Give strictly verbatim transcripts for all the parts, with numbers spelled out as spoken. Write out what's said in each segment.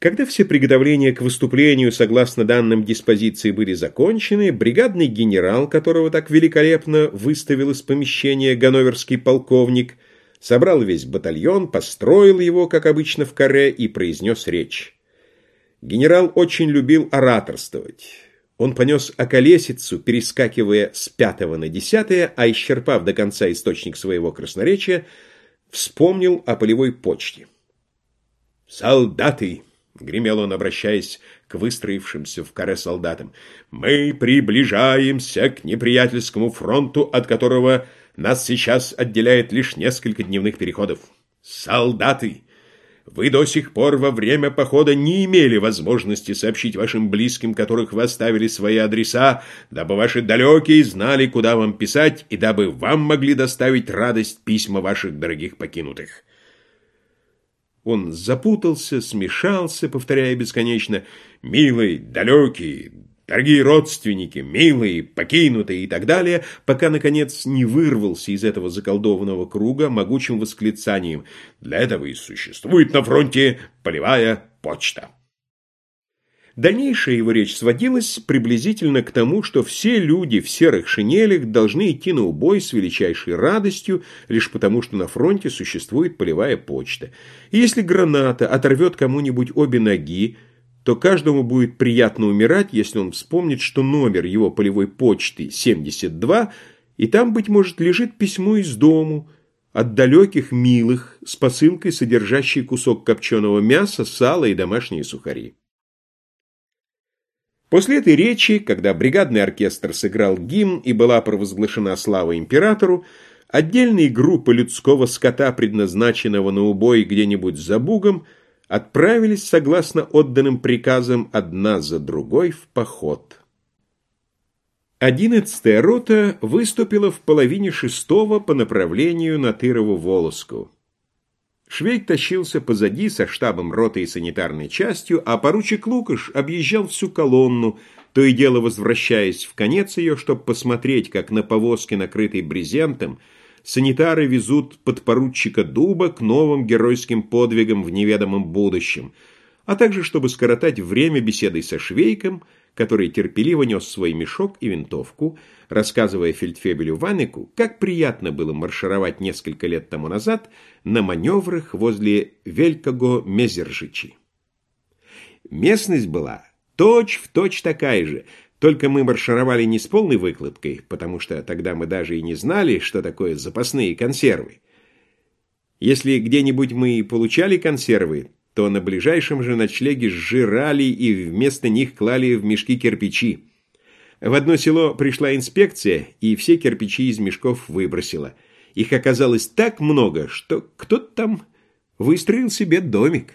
Когда все приготовления к выступлению, согласно данным диспозиции, были закончены, бригадный генерал, которого так великолепно выставил из помещения ганноверский полковник, собрал весь батальон, построил его, как обычно, в каре и произнес речь. Генерал очень любил ораторствовать. Он понес околесицу, перескакивая с пятого на десятое, а исчерпав до конца источник своего красноречия, вспомнил о полевой почте. «Солдаты!» — гремел он, обращаясь к выстроившимся в каре солдатам. «Мы приближаемся к неприятельскому фронту, от которого нас сейчас отделяет лишь несколько дневных переходов. Солдаты! Вы до сих пор во время похода не имели возможности сообщить вашим близким, которых вы оставили свои адреса, дабы ваши далекие знали, куда вам писать, и дабы вам могли доставить радость письма ваших дорогих покинутых». Он запутался, смешался, повторяя бесконечно «милые, далекие, дорогие родственники, милые, покинутые» и так далее, пока, наконец, не вырвался из этого заколдованного круга могучим восклицанием «для этого и существует на фронте полевая почта». Дальнейшая его речь сводилась приблизительно к тому, что все люди в серых шинелях должны идти на убой с величайшей радостью, лишь потому, что на фронте существует полевая почта. И если граната оторвет кому-нибудь обе ноги, то каждому будет приятно умирать, если он вспомнит, что номер его полевой почты семьдесят два, и там, быть может, лежит письмо из дому от далеких милых с посылкой, содержащей кусок копченого мяса, сала и домашние сухари. После этой речи, когда бригадный оркестр сыграл гимн и была провозглашена слава императору, отдельные группы людского скота, предназначенного на убой где-нибудь за Бугом, отправились, согласно отданным приказам, одна за другой в поход. Одиннадцатая рота выступила в половине шестого по направлению на Тырово-Волоску. Швейк тащился позади со штабом роты и санитарной частью, а поручик Лукаш объезжал всю колонну, то и дело возвращаясь в конец ее, чтобы посмотреть, как на повозке, накрытой брезентом, санитары везут подпоручика Дуба к новым геройским подвигам в неведомом будущем, а также чтобы скоротать время беседой со Швейком, который терпеливо нес свой мешок и винтовку, рассказывая фельдфебелю Ванеку, как приятно было маршировать несколько лет тому назад на маневрах возле Велького-Мезержичи. Местность была точь-в-точь такая же, только мы маршировали не с полной выкладкой, потому что тогда мы даже и не знали, что такое запасные консервы. Если где-нибудь мы и получали консервы, то на ближайшем же ночлеге сжирали и вместо них клали в мешки кирпичи. В одно село пришла инспекция, и все кирпичи из мешков выбросила. Их оказалось так много, что кто-то там выстроил себе домик.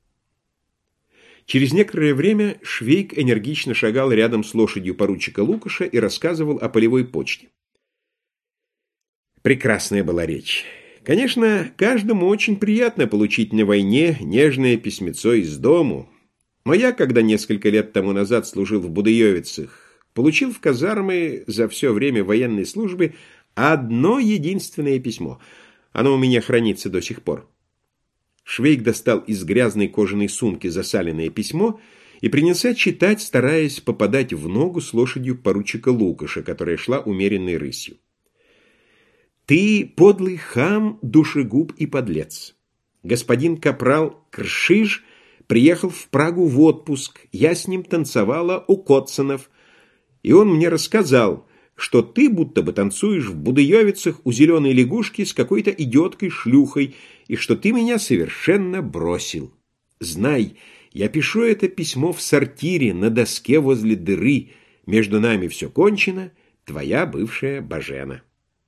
Через некоторое время Швейк энергично шагал рядом с лошадью поручика Лукаша и рассказывал о полевой почте. Прекрасная была речь. Конечно, каждому очень приятно получить на войне нежное письмецо из дому. Но я, когда несколько лет тому назад служил в Будыевицах, получил в казармы за все время военной службы одно единственное письмо. Оно у меня хранится до сих пор. Швейк достал из грязной кожаной сумки засаленное письмо и принялся читать, стараясь попадать в ногу с лошадью поручика Лукаша, которая шла умеренной рысью. «Ты подлый хам, душегуб и подлец. Господин капрал Кршиж приехал в Прагу в отпуск, я с ним танцевала у Котсонов, и он мне рассказал, что ты будто бы танцуешь в Будыевицах у зеленой лягушки с какой-то идиоткой-шлюхой, и что ты меня совершенно бросил. Знай, я пишу это письмо в сортире на доске возле дыры, между нами все кончено, твоя бывшая Бажена».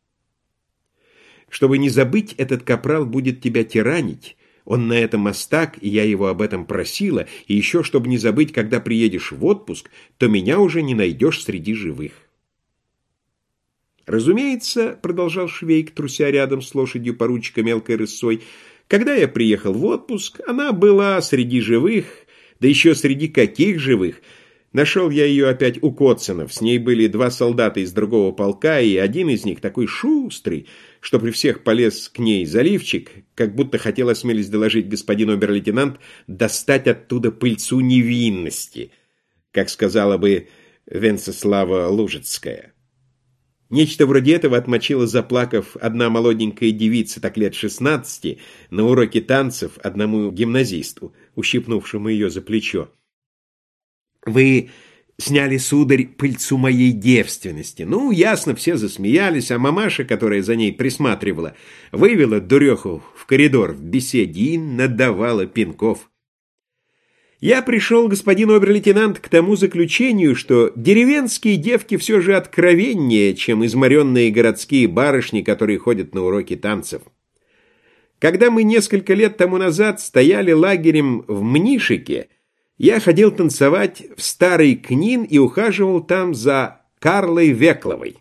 Чтобы не забыть, этот капрал будет тебя тиранить. Он на это мастак, и я его об этом просила. И еще, чтобы не забыть, когда приедешь в отпуск, то меня уже не найдешь среди живых. Разумеется, продолжал Швейк, труся рядом с лошадью поручика мелкой рысой, когда я приехал в отпуск, она была среди живых, да еще среди каких живых. Нашел я ее опять у Котсонов. С ней были два солдата из другого полка, и один из них такой шустрый, что при всех полез к ней заливчик, как будто хотел, осмелись доложить господин обер-лейтенант, достать оттуда пыльцу невинности, как сказала бы Венцеслава Лужицкая. Нечто вроде этого отмочила, заплакав, одна молоденькая девица, так лет шестнадцати, на уроке танцев одному гимназисту, ущипнувшему ее за плечо. «Вы сняли, сударь, пыльцу моей девственности». Ну, ясно, все засмеялись, а мамаша, которая за ней присматривала, вывела дуреху в коридор в беседе и надавала пинков. Я пришел, господин обер-лейтенант, к тому заключению, что деревенские девки все же откровеннее, чем изморенные городские барышни, которые ходят на уроки танцев. Когда мы несколько лет тому назад стояли лагерем в Мнишике, я ходил танцевать в Старый Книн и ухаживал там за Карлой Векловой.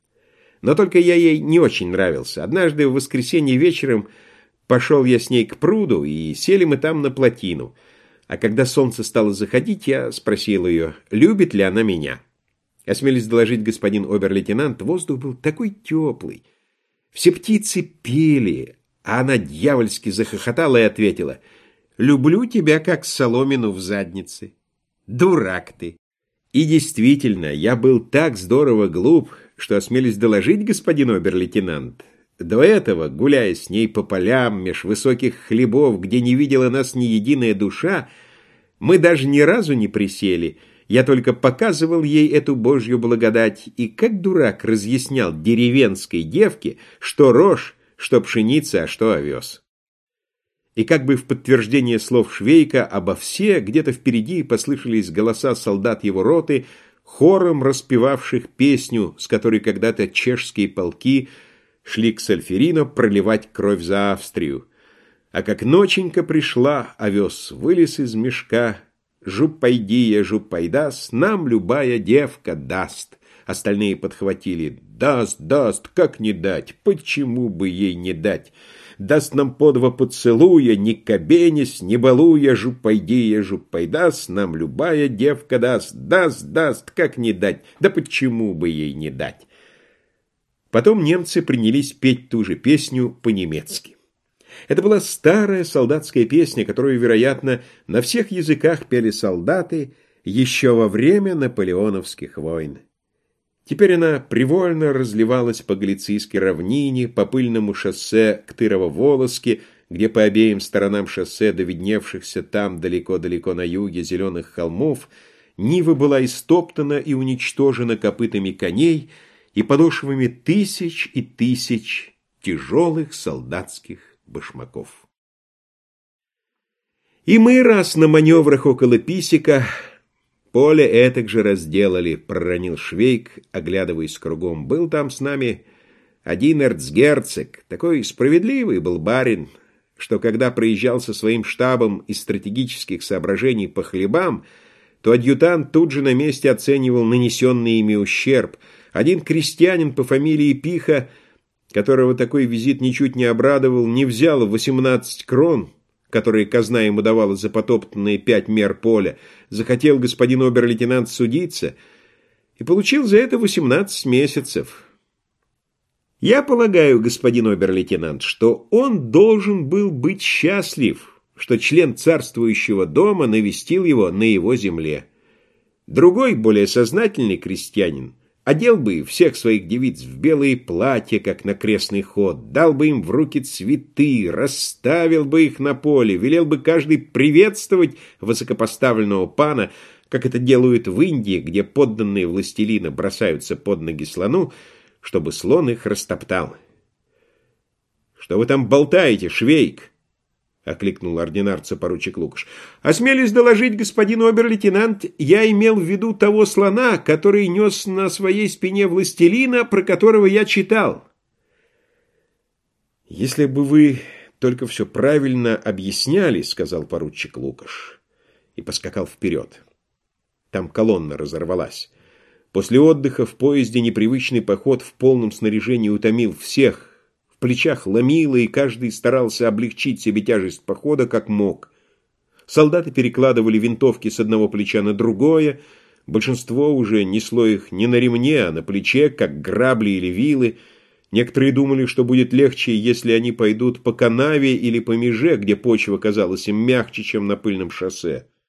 Но только я ей не очень нравился. Однажды в воскресенье вечером пошел я с ней к пруду, и сели мы там на плотину. А когда солнце стало заходить, я спросил ее, любит ли она меня. Осмелись доложить, господин обер-лейтенант, воздух был такой теплый. Все птицы пели, а она дьявольски захохотала и ответила, «Люблю тебя, как соломину в заднице. Дурак ты». И действительно, я был так здорово глуп, что осмелись доложить, господин обер-лейтенант. До этого, гуляя с ней по полям, меж высоких хлебов, где не видела нас ни единая душа, мы даже ни разу не присели. Я только показывал ей эту божью благодать и как дурак разъяснял деревенской девке, что рожь, что пшеница, а что овес. И как бы в подтверждение слов Швейка обо все, где-то впереди послышались голоса солдат его роты, хором распевавших песню, с которой когда-то чешские полки шли к Сальферино проливать кровь за Австрию. А как ноченька пришла, овес вылез из мешка, «Жупайдия, жупайдас, нам любая девка даст». Остальные подхватили, «Даст, даст, как не дать, почему бы ей не дать? Даст нам по два поцелуя, ни кабенись, ни балуя, жупайдия, жупайдас, нам любая девка даст, даст, даст, как не дать, да почему бы ей не дать?» Потом немцы принялись петь ту же песню по-немецки. Это была старая солдатская песня, которую, вероятно, на всех языках пели солдаты еще во время наполеоновских войн. Теперь она привольно разливалась по Галицийской равнине, по пыльному шоссе к Тырово-Волоске, где по обеим сторонам шоссе, до видневшихся там далеко-далеко на юге зеленых холмов, Нива была истоптана и уничтожена копытами коней и подошвами тысяч и тысяч тяжелых солдатских башмаков. И мы раз на маневрах около Писека поле этак же разделали, проронил Швейк, оглядываясь кругом. Был там с нами один эрцгерцог, такой справедливый был барин, что когда проезжал со своим штабом из стратегических соображений по хлебам, то адъютант тут же на месте оценивал нанесенный ими ущерб. Один крестьянин по фамилии Пиха, которого такой визит ничуть не обрадовал, не взял восемнадцать крон, которые казна ему давала за потоптанные пять мер поля, захотел господин обер-лейтенант судиться и получил за это восемнадцать месяцев. Я полагаю, господин обер-лейтенант, что он должен был быть счастлив, что член царствующего дома навестил его на его земле. Другой, более сознательный крестьянин, одел бы всех своих девиц в белые платья, как на крестный ход, дал бы им в руки цветы, расставил бы их на поле, велел бы каждый приветствовать высокопоставленного пана, как это делают в Индии, где подданные властелина бросаются под ноги слону, чтобы слон их растоптал. «Что вы там болтаете, Швейк?» — окликнул ординарца поручик Лукаш. «Осмелюсь доложить, господин обер-лейтенант, я имел в виду того слона, который нес на своей спине властелина, про которого я читал». «Если бы вы только все правильно объясняли, — сказал поручик Лукаш, и поскакал вперед. Там колонна разорвалась. После отдыха в поезде непривычный поход в полном снаряжении утомил всех. В плечах ломило, и каждый старался облегчить себе тяжесть похода как мог. Солдаты перекладывали винтовки с одного плеча на другое, большинство уже несло их не на ремне, а на плече, как грабли или вилы. Некоторые думали, что будет легче, если они пойдут по канаве или по меже, где почва казалась им мягче, чем на пыльном шоссе.